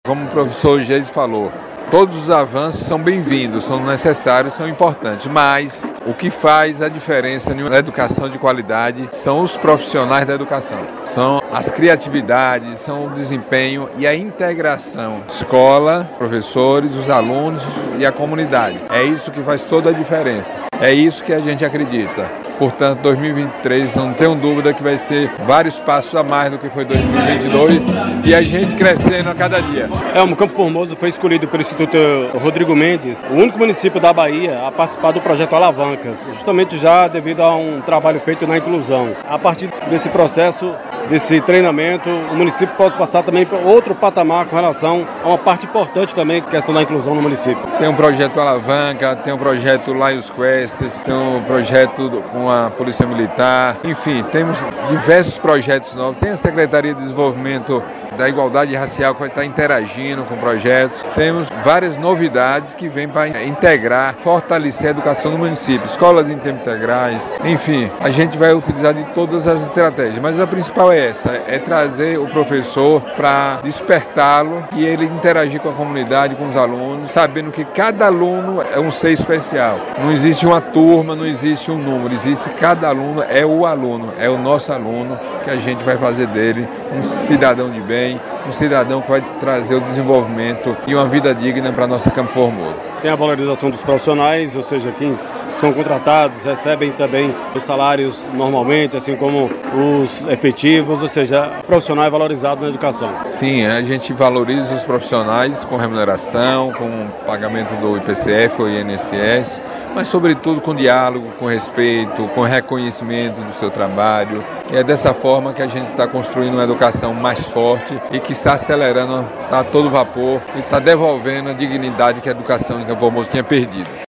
Como o professor Geis falou, todos os avanços são bem-vindos, são necessários, são importantes, mas o que faz a diferença na educação de qualidade são os profissionais da educação, são as criatividades, são o desempenho e a integração. Escola, professores, os alunos e a comunidade. É isso que faz toda a diferença, é isso que a gente acredita. Portanto, 2023, não tenho dúvida que vai ser vários passos a mais do que foi 2022 e a gente crescendo a cada dia. O Campo Formoso foi escolhido pelo Instituto Rodrigo Mendes, o único município da Bahia a participar do projeto Alavancas, justamente já devido a um trabalho feito na inclusão. A partir desse processo, desse treinamento, o município pode passar também para outro patamar com relação a uma parte importante também, questão da inclusão no município. Tem um projeto Alavanca, tem um projeto Lions Quest, tem um projeto com a Polícia Militar, enfim, temos diversos projetos novos. Tem a Secretaria de Desenvolvimento da Igualdade Racial que vai estar interagindo com projetos. Temos várias novidades que vêm para integrar, fortalecer a educação no município, escolas em tempo integrais, enfim, a gente vai utilizar de todas as estratégias, mas a principal é essa, é trazer o professor para despertá-lo e ele interagir com a comunidade, com os alunos, sabendo que cada aluno é um ser especial. Não existe uma turma, não existe um número, existe cada aluno é o aluno, é o nosso aluno que a gente vai fazer dele um cidadão de bem, um cidadão que vai trazer o desenvolvimento e uma vida digna para a nossa Campo Formoso. Tem a valorização dos profissionais, ou seja, quem são contratados recebem também os salários normalmente, assim como os efetivos, ou seja, o profissional é valorizado na educação. Sim, a gente valoriza os profissionais com remuneração, com pagamento do IPCF ou INSS, mas sobretudo com diálogo, com respeito, com reconhecimento do seu trabalho. E é dessa forma que a gente está construindo uma educação mais forte e que está acelerando, está a todo vapor e está devolvendo a dignidade que a educação em Campo Formoso tinha perdido.